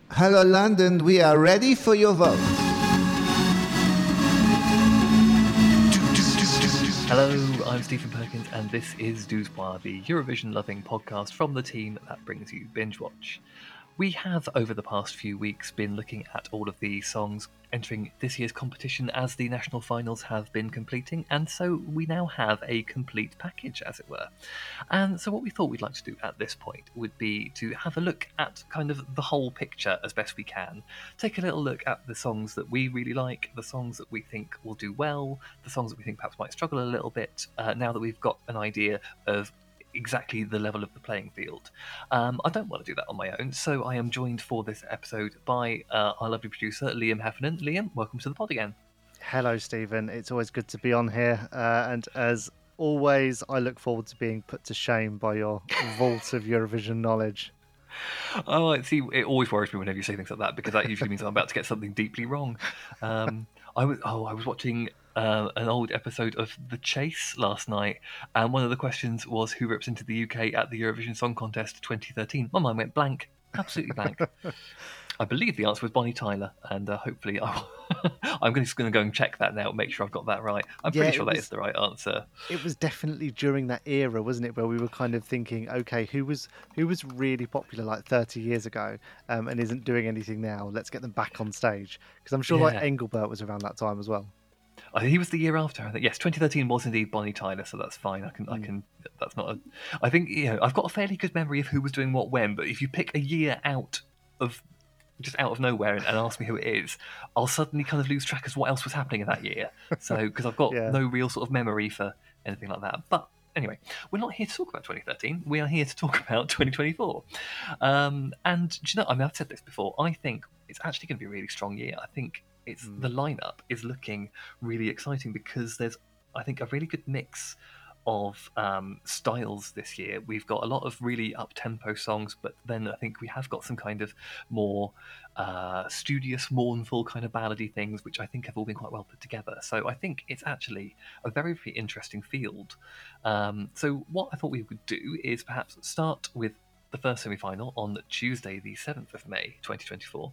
Hello, London. We are ready for your vote. Hello, I'm Stephen Perkins, and this is Douzepois, the Eurovision-loving podcast from the team that brings you Binge Watch. We have, over the past few weeks, been looking at all of the songs entering this year's competition as the national finals have been completing, and so we now have a complete package, as it were. And so what we thought we'd like to do at this point would be to have a look at kind of the whole picture as best we can. Take a little look at the songs that we really like, the songs that we think will do well, the songs that we think perhaps might struggle a little bit, now that we've got an idea of exactly the level of the playing field. I don't want to do that on my own, so I am joined for this episode by our lovely producer, Liam Heffernan. Liam, welcome to the pod again. Hello, Stephen. It's always good to be on here, and as always, I look forward to being put to shame by your vault of Eurovision knowledge. Oh, I see. It always worries me whenever you say things like that, because that usually means I'm about to get something deeply wrong. I was watching an old episode of The Chase last night, and one of the questions was who represented the UK at the Eurovision Song Contest 2013. My mind went blank, absolutely blank. I believe the answer was Bonnie Tyler, and hopefully I'm just going to go and check that now, make sure I've got that right. I'm pretty sure that is the right answer. It was definitely during that era, wasn't it, where we were kind of thinking, okay, who was really popular like 30 years ago and isn't doing anything now? Let's get them back on stage, because I'm sure like Engelbert was around that time as well. He was the year after, I think. Yes, 2013 was indeed Bonnie Tyler, so that's fine. I can. That's not a. I think I've got a fairly good memory of who was doing what when, but if you pick a year out of nowhere and ask me who it is, I'll suddenly kind of lose track as what else was happening in that year. So because I've got no real sort of memory for anything like that. But anyway, we're not here to talk about 2013. We are here to talk about 2024. And do you know, I mean, I've said this before. I think it's actually going to be a really strong year. I think the lineup is looking really exciting because there's, I think, a really good mix of styles this year. We've got a lot of really up-tempo songs, but then I think we have got some kind of more studious, mournful kind of ballady things, which I think have all been quite well put together. So I think it's actually a very, very interesting field. So what I thought we would do is perhaps start with the first semi-final on Tuesday, the 7th of May, 2024,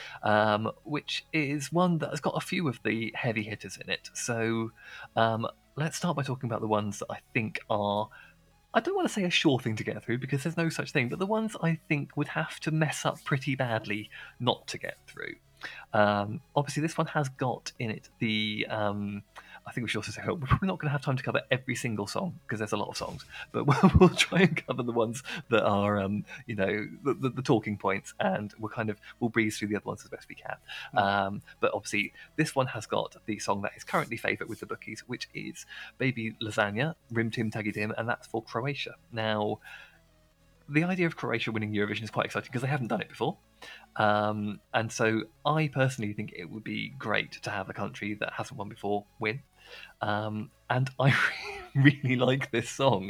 which is one that has got a few of the heavy hitters in it. So let's start by talking about the ones that I think are, I don't want to say a sure thing to get through because there's no such thing, but the ones I think would have to mess up pretty badly not to get through. Obviously, this one has got in it the... I think we should also say we're probably not going to have time to cover every single song because there's a lot of songs, but we'll try and cover the ones that are, the talking points, and we'll breeze through the other ones as best we can. But obviously, this one has got the song that is currently favourite with the bookies, which is Baby Lasagna, Rim Tim Taggy Dim, and that's for Croatia. Now, the idea of Croatia winning Eurovision is quite exciting because they haven't done it before. And so I personally think it would be great to have a country that hasn't won before win. And I really like this song.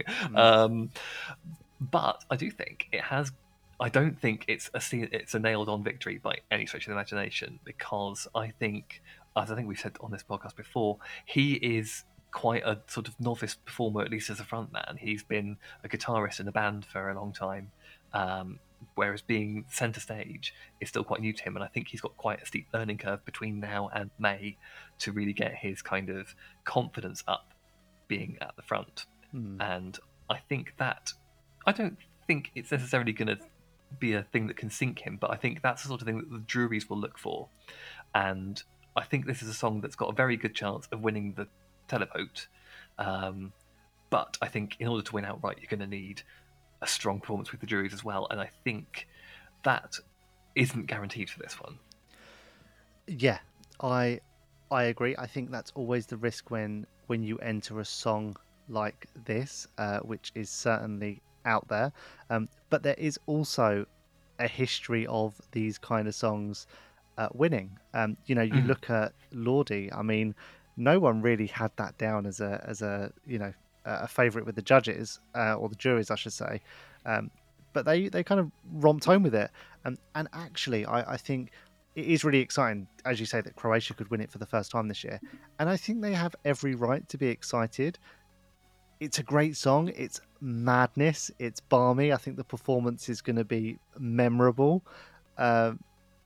But I do think it has... I don't think it's a nailed-on victory by any stretch of the imagination, because I think, as I think we've said on this podcast before, he is quite a sort of novice performer, at least as a frontman. He's been a guitarist in a band for a long time, whereas being centre stage is still quite new to him, and I think he's got quite a steep learning curve between now and May to really get his kind of confidence up being at the front. And I think that, I don't think it's necessarily going to be a thing that can sink him, but I think that's the sort of thing that the juries will look for. And I think this is a song that's got a very good chance of winning the televote. But I think in order to win outright, you're going to need a strong performance with the juries as well, and I think that isn't guaranteed for this one. Yeah, I agree. I think that's always the risk when you enter a song like this, which is certainly out there. But there is also a history of these kind of songs winning. You look at Lordi. I mean, no one really had that down as a favourite with the judges, or the juries, I should say. But they kind of romped home with it. And actually, I think it is really exciting, as you say, that Croatia could win it for the first time this year. And I think they have every right to be excited. It's a great song. It's madness. It's balmy. I think the performance is going to be memorable.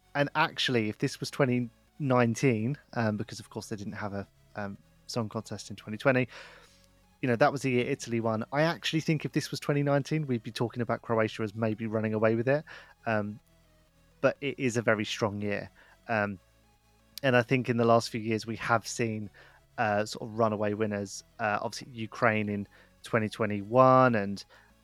and actually, if this was 2019, because of course they didn't have a song contest in 2020, that was the year Italy won. I actually think if this was 2019, we'd be talking about Croatia as maybe running away with it. But it is a very strong year. And I think in the last few years, we have seen sort of runaway winners. Obviously, Ukraine in 2021, and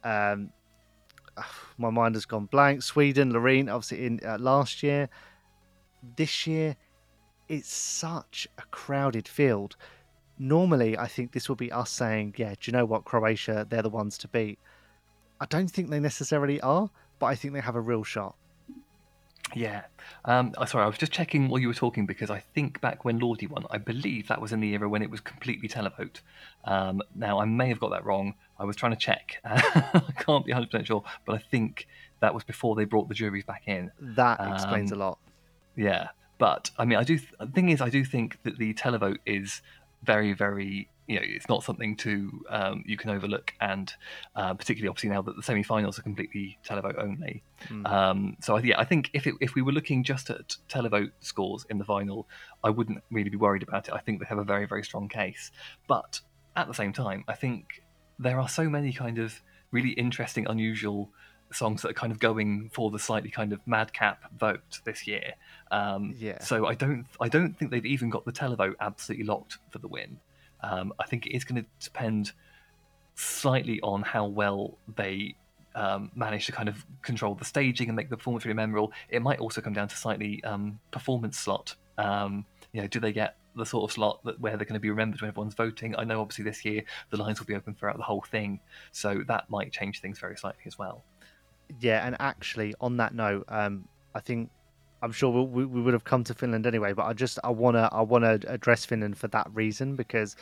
my mind has gone blank. Sweden, Loreen, obviously in last year. This year, it's such a crowded field. Normally, I think this will be us saying, yeah, do you know what, Croatia, they're the ones to beat. I don't think they necessarily are, but I think they have a real shot. Yeah. Sorry, I was just checking while you were talking because I think back when Lordi won, I believe that was in the era when it was completely televote. Now, I may have got that wrong. I was trying to check. I can't be 100% sure, but I think that was before they brought the juries back in. That explains a lot. Yeah. But, I mean, the thing is, I do think that the televote is very, very... it's not something to you can overlook, and particularly obviously now that the semi-finals are completely televote only. So I think if we were looking just at televote scores in the final, I wouldn't really be worried about it. I think they have a very, very strong case. But at the same time, I think there are so many kind of really interesting, unusual songs that are kind of going for the slightly kind of madcap vote this year. So I don't think they've even got the televote absolutely locked for the win. I think it is going to depend slightly on how well they manage to kind of control the staging and make the performance really memorable. It might also come down to slightly performance slot. Do they get the sort of slot where they're going to be remembered when everyone's voting? I know obviously this year the lines will be open throughout the whole thing, so that might change things very slightly as well. Yeah, and actually on that note, I think I'm sure we would have come to Finland anyway, but I wanna address Finland for that reason because,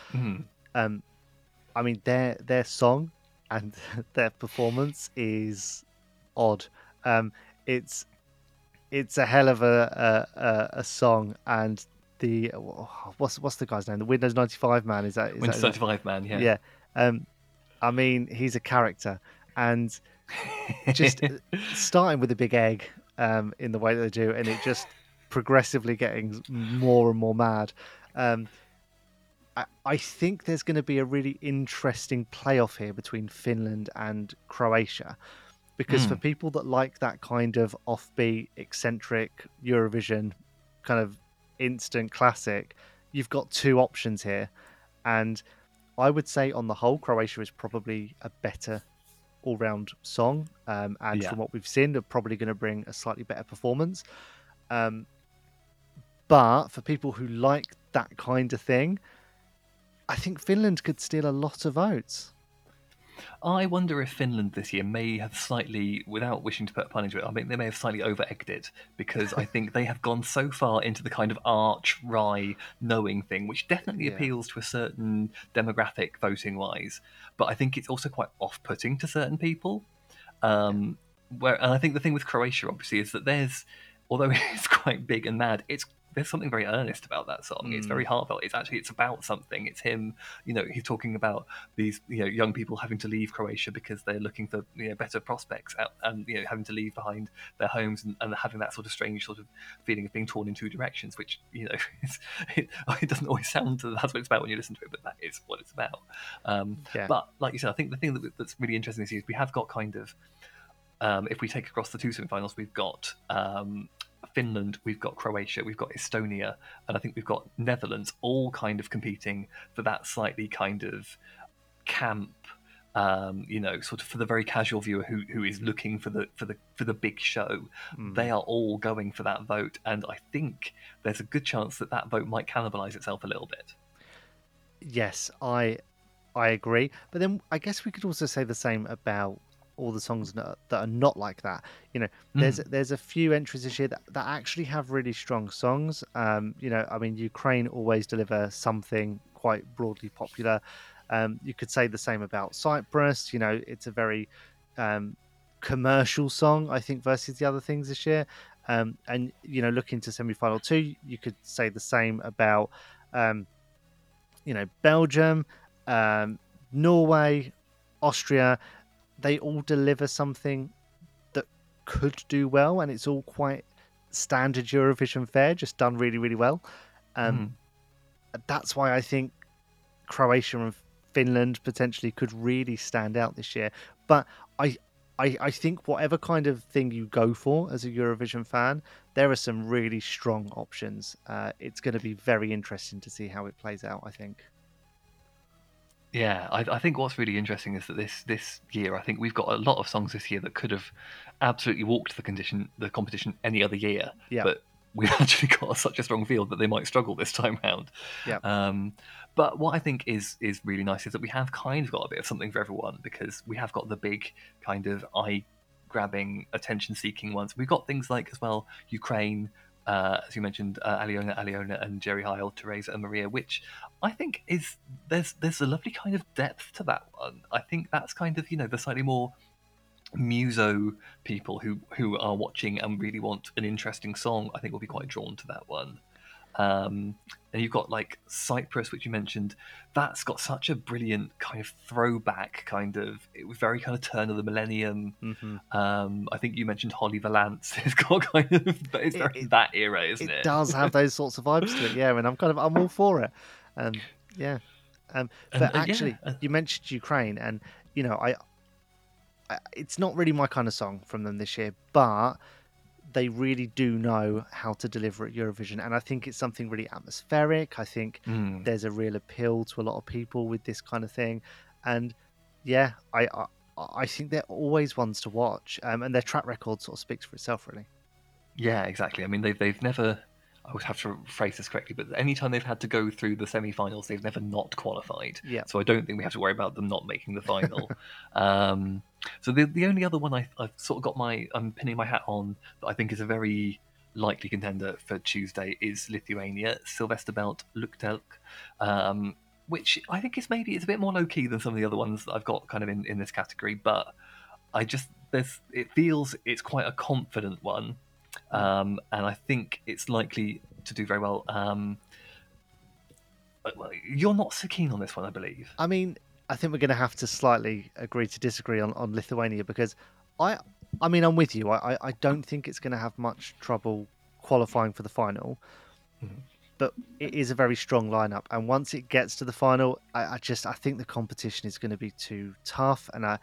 I mean their song and their performance is odd. It's a hell of a song, and the what's the guy's name? The Windows 95 man, is that Windows 95 man? Yeah. Yeah. I mean, he's a character, and just starting with a big egg. In the way that they do, and it just progressively getting more and more mad. I think there's going to be a really interesting playoff here between Finland and Croatia, because for people that like that kind of offbeat, eccentric Eurovision kind of instant classic, you've got two options here, and I would say on the whole, Croatia is probably a better all-round song, and from what we've seen, they're probably going to bring a slightly better performance. But for people who like that kind of thing, I think Finland could steal a lot of votes. I wonder if Finland this year may have slightly, without wishing to put a pun into it, I mean, they may have slightly over-egged it, because I think they have gone so far into the kind of arch-wry knowing thing, which definitely appeals to a certain demographic voting-wise, but I think it's also quite off-putting to certain people. And I think the thing with Croatia, obviously, is that although it's quite big and mad, there's something very earnest about that song. It's very heartfelt. It's about something. It's him, he's talking about these, young people having to leave Croatia because they're looking for, better prospects and, having to leave behind their homes and having that sort of strange sort of feeling of being torn in two directions, which, it doesn't always sound that's what it's about when you listen to it, but that is what it's about. But like you said, I think the thing that's really interesting this year is we have got kind of, if we take across the two semi-finals, we've got Finland, we've got Croatia, we've got Estonia, and I think we've got Netherlands, all kind of competing for that slightly kind of camp, sort of for the very casual viewer who is looking for the big show. They are all going for that vote, and I think there's a good chance that vote might cannibalise itself a little bit. Yes, I agree, but then I guess we could also say the same about all the songs that are not like that. There's a few entries this year that actually have really strong songs. I mean, Ukraine always deliver something quite broadly popular. You could say the same about Cyprus. It's a very commercial song, I think, versus the other things this year. And looking to semi-final 2, you could say the same about Belgium, Norway, Austria. They all deliver something that could do well, and it's all quite standard Eurovision fare, just done really, really well. That's why I think Croatia and Finland potentially could really stand out this year. But I think whatever kind of thing you go for as a Eurovision fan, there are some really strong options. It's going to be very interesting to see how it plays out, I think. Yeah, I think what's really interesting is that this year, I think we've got a lot of songs this year that could have absolutely walked the competition any other year. Yeah. But we've actually got such a strong field that they might struggle this time round. Yeah. But what I think is really nice is that we have kind of got a bit of something for everyone, because we have got the big kind of eye-grabbing, attention-seeking ones. We've got things like, as well, Ukraine, as you mentioned, Aliona and Jerry Heil, Teresa and Maria, which I think there's a lovely kind of depth to that one. I think that's kind of, the slightly more muso people who are watching and really want an interesting song, I think will be quite drawn to that one. And you've got like Cyprus, which you mentioned, that's got such a brilliant kind of throwback it was very kind of turn of the millennium. I think you mentioned Holly Valance. It's got kind of, it's very that era, isn't it? It does have those sorts of vibes to it, yeah, and I'm all for it. Yeah. But actually, you mentioned Ukraine, and I it's not really my kind of song from them this year, but they really do know how to deliver at Eurovision, and I think it's something really atmospheric. I think there's a real appeal to a lot of people with this kind of thing, and yeah, I think they're always ones to watch, and their track record sort of speaks for itself, really. Yeah, exactly. I mean, they've never, I would have to phrase this correctly, but anytime they've had to go through the semi-finals, they've never not qualified. Yeah. So I don't think we have to worry about them not making the final. So the only other one I've sort of got I'm pinning my hat on that I think is a very likely contender for Tuesday is Lithuania, Sylvester Belt, Luktelk, which I think it's a bit more low-key than some of the other ones that I've got kind of in this category, but it feels it's quite a confident one. And I think it's likely to do very well. You're not so keen on this one, I believe. I mean, I think we're going to have to slightly agree to disagree on Lithuania, because I mean, I'm with you. I don't think it's going to have much trouble qualifying for the final, but it is a very strong lineup. And once it gets to the final, I think the competition is going to be too tough, and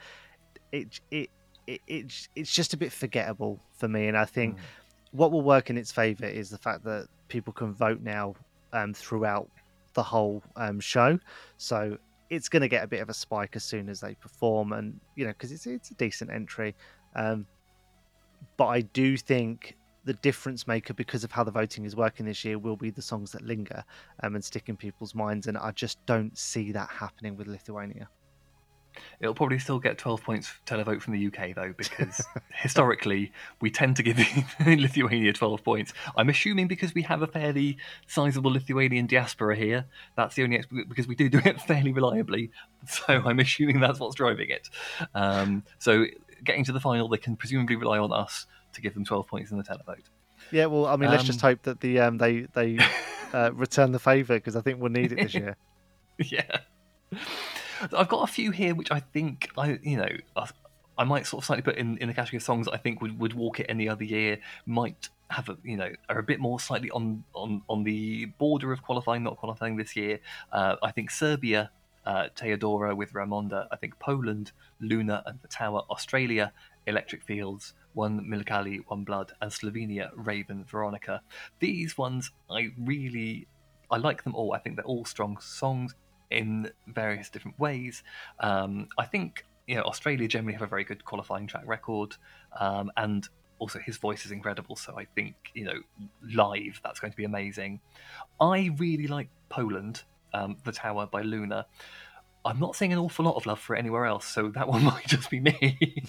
it's just a bit forgettable for me. And I think what will work in its favour is the fact that people can vote now throughout the whole show. So it's going to get a bit of a spike as soon as they perform, and because it's a decent entry. But I do think the difference maker, because of how the voting is working this year, will be the songs that linger and stick in people's minds. And I just don't see that happening with Lithuania. It'll probably still get 12 points televote from the UK, though, because historically we tend to give Lithuania 12 points. I'm assuming because we have a fairly sizable Lithuanian diaspora here. That's the only because we do it fairly reliably. So I'm assuming that's what's driving it. So getting to the final, they can presumably rely on us to give them 12 points in the televote. Yeah, well, I mean, let's just hope that they return the favour, because I think we'll need it this year. Yeah. I've got a few here which I think I might sort of slightly put in the category of songs that I think would walk it any other year, might have are a bit more slightly on the border of qualifying, not qualifying this year. I think Serbia, Teodora with Ramonda. I think Poland, Luna and the Tower. Australia, Electric Fields, One Milikali, One Blood, and Slovenia, Raven, Veronica. These ones I like them all. I think they're all strong songs in various different ways. I think Australia generally have a very good qualifying track record, and also his voice is incredible, so I think live that's going to be amazing. I really like Poland, The Tower by Luna. I'm not seeing an awful lot of love for it anywhere else, so that one might just be me.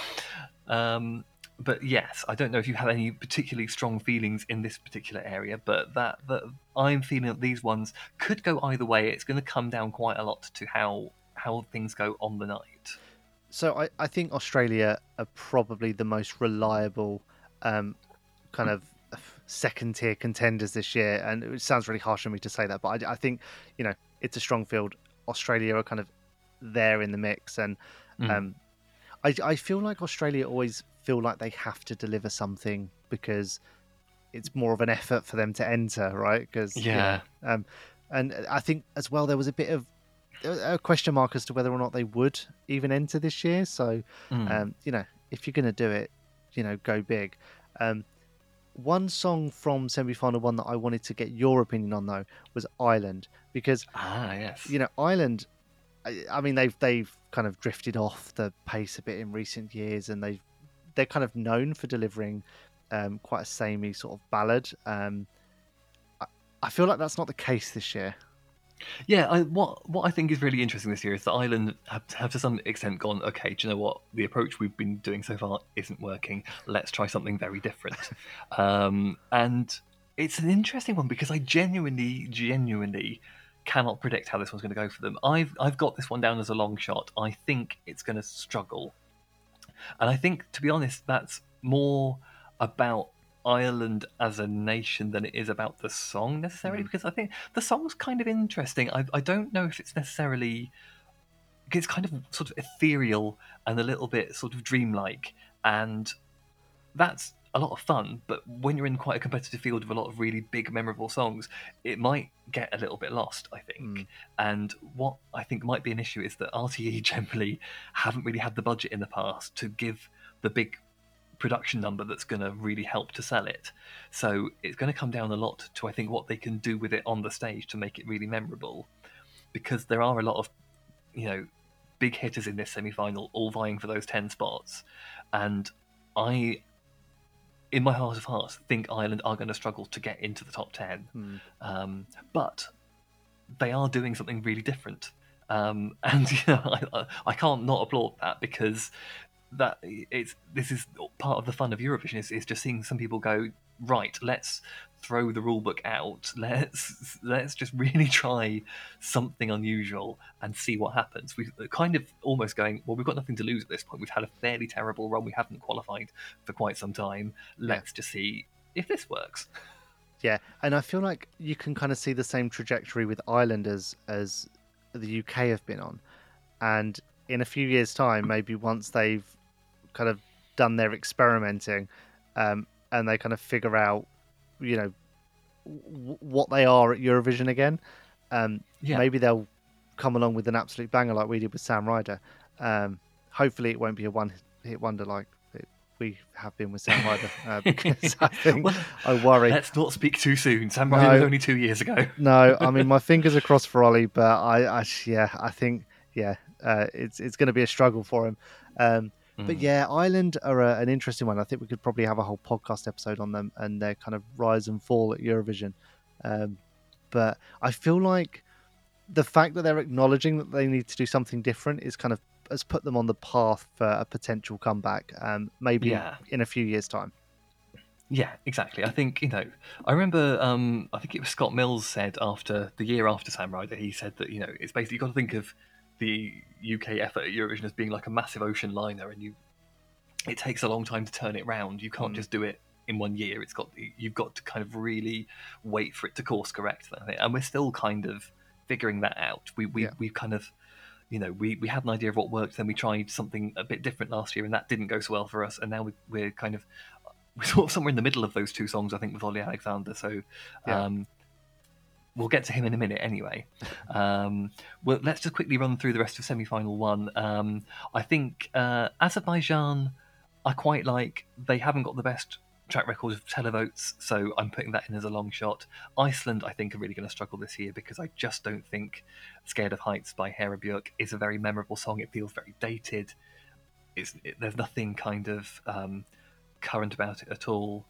But yes, I don't know if you have any particularly strong feelings in this particular area, but that I'm feeling that these ones could go either way. It's going to come down quite a lot to how things go on the night. So I think Australia are probably the most reliable kind of second-tier contenders this year, and it sounds really harsh on me to say that, but I think it's a strong field. Australia are kind of there in the mix, and I feel like Australia always feel like they have to deliver something, because it's more of an effort for them to enter, right? Because Yeah. and I think as well there was a bit of a question mark as to whether or not they would even enter this year. So, Mm. if you're going to do it, go big. One song from semi-final one that I wanted to get your opinion on though was Island, because Yes. Island, I mean they've kind of drifted off the pace a bit in recent years, and they're kind of known for delivering quite a samey sort of ballad. I feel like that's not the case this year. Yeah, what I think is really interesting this year is that Ireland have to some extent gone, okay, do you know what? The approach we've been doing so far isn't working. Let's try something very different. And it's an interesting one because I genuinely cannot predict how this one's going to go for them. I've got this one down as a long shot. I think it's going to struggle. And I think, to be honest, that's more about Ireland as a nation than it is about the song necessarily, because I think the song's kind of interesting. I don't know if it's necessarily. It's kind of sort of ethereal and a little bit sort of dreamlike, and that's a lot of fun. But when you're in quite a competitive field with a lot of really big, memorable songs, it might get a little bit lost, I think. And what I think might be an issue is that RTE generally haven't really had the budget in the past to give the big production number that's going to really help to sell it. So it's going to come down a lot to, I think, what they can do with it on the stage to make it really memorable, because there are a lot of big hitters in this semi-final all vying for those 10 spots, and I, in my heart of hearts, think Ireland are going to struggle to get into the top 10. But they are doing something really different, and I can't not applaud that, because this is part of the fun of Eurovision is just seeing some people go, right, let's throw the rule book out, let's just really try something unusual and see what happens. We've kind of almost going, well, we've got nothing to lose at this point. We've had a fairly terrible run. We haven't qualified for quite some time. Let's just see if this works. Yeah, and I feel like you can kind of see the same trajectory with Ireland as the UK have been on. And in a few years' time, maybe once they've kind of done their experimenting, and they kind of figure out, what they are at Eurovision again, maybe they'll come along with an absolute banger like we did with Sam Ryder. Hopefully, it won't be a one-hit wonder like we have been with Sam Ryder, because I think I worry. Let's not speak too soon. Sam Ryder was only 2 years ago. No, I mean my fingers are crossed for Ollie, but I think it's going to be a struggle for him. But yeah, Ireland are an interesting one. I think we could probably have a whole podcast episode on them and their kind of rise and fall at Eurovision. But I feel like the fact that they're acknowledging that they need to do something different is kind of has put them on the path for a potential comeback, maybe in a few years' time. Yeah, exactly. I think, I remember, I think it was Scott Mills said the year after Sam Ryder, he said that, it's basically, you've got to think of the UK effort at Eurovision as being like a massive ocean liner, and it takes a long time to turn it round. You can't just do it in 1 year. You've got to kind of really wait for it to course correct, and we're still kind of figuring that out. We've kind of, we had an idea of what worked, then we tried something a bit different last year, and that didn't go so well for us, and now we're sort of somewhere in the middle of those two songs, I think, with Ollie Alexander. So we'll get to him in a minute anyway. Well, let's just quickly run through the rest of semi-final one. I think Azerbaijan, I quite like. They haven't got the best track record of televotes, so I'm putting that in as a long shot. Iceland, I think, are really going to struggle this year, because I just don't think Scared of Heights by Hera Björk is a very memorable song. It feels very dated. There's nothing kind of current about it at all.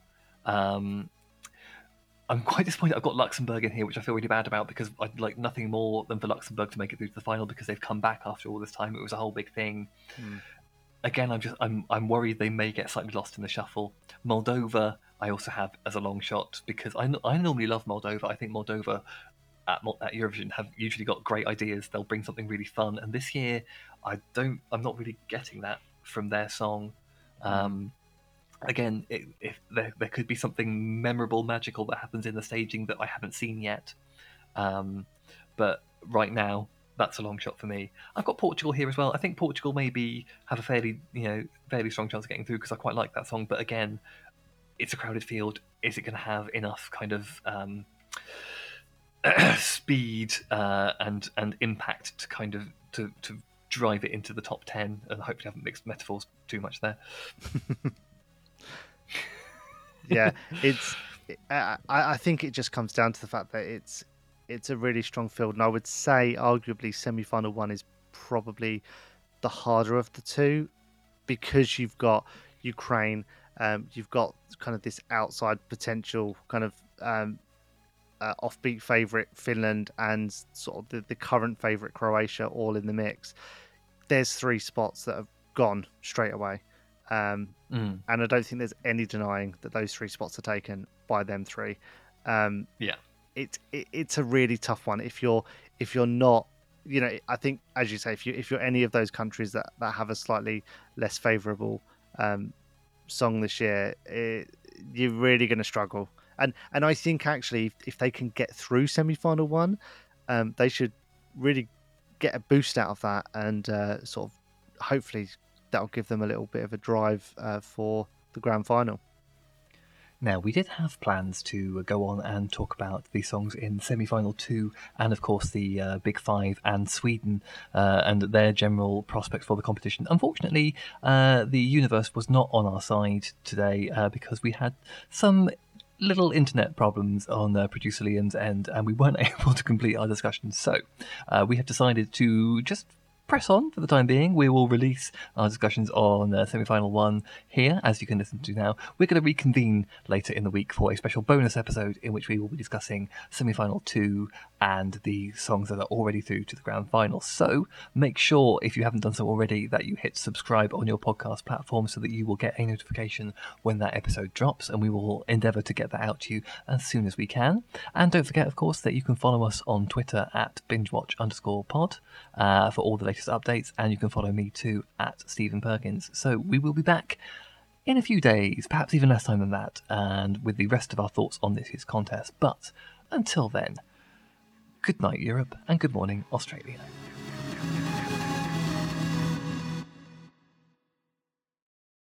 I'm quite disappointed I've got Luxembourg in here, which I feel really bad about, because I'd like nothing more than for Luxembourg to make it through to the final, because they've come back after all this time. It was a whole big thing. Again, I'm worried they may get slightly lost in the shuffle. Moldova, I also have as a long shot, because I normally love Moldova. I think Moldova at Eurovision have usually got great ideas. They'll bring something really fun, and this year I'm not really getting that from their song. Again, if there could be something memorable, magical that happens in the staging that I haven't seen yet. But right now, that's a long shot for me. I've got Portugal here as well. I think Portugal maybe have a fairly strong chance of getting through, because I quite like that song. But again, it's a crowded field. Is it going to have enough kind of speed and impact to kind of to drive it into the top 10? And hopefully I haven't mixed metaphors too much there. Yeah, I think it just comes down to the fact that it's a really strong field, and I would say arguably semi-final one is probably the harder of the two, because you've got Ukraine, you've got kind of this outside potential kind of offbeat favourite Finland, and sort of the current favourite Croatia all in the mix. There's 3 spots that have gone straight away. And I don't think there's any denying that those 3 spots are taken by them 3. Yeah, it's a really tough one. If you're not, I think, as you say, if you're any of those countries that have a slightly less favourable song this year, you're really going to struggle. And I think actually, if they can get through semi-final one, they should really get a boost out of that, and sort of hopefully that'll give them a little bit of a drive for the grand final. Now, we did have plans to go on and talk about the songs in semi-final 2, and of course the Big Five and Sweden, and their general prospects for the competition. Unfortunately, the universe was not on our side today because we had some little internet problems on producer Liam's end, and we weren't able to complete our discussion. So we have decided to just press on for the time being. We will release our discussions on semi-final 1 here, as you can listen to now. We're going to reconvene later in the week for a special bonus episode in which we will be discussing semi-final 2 and the songs that are already through to the grand final. So make sure, if you haven't done so already, that you hit subscribe on your podcast platform so that you will get a notification when that episode drops, and we will endeavour to get that out to you as soon as we can. And don't forget, of course, that you can follow us on Twitter at bingewatch_pod for all the latest updates, and you can follow me too at Stephen Perkins. So we will be back in a few days, perhaps even less time than that, and with the rest of our thoughts on this year's contest. But until then, good night Europe and good morning Australia.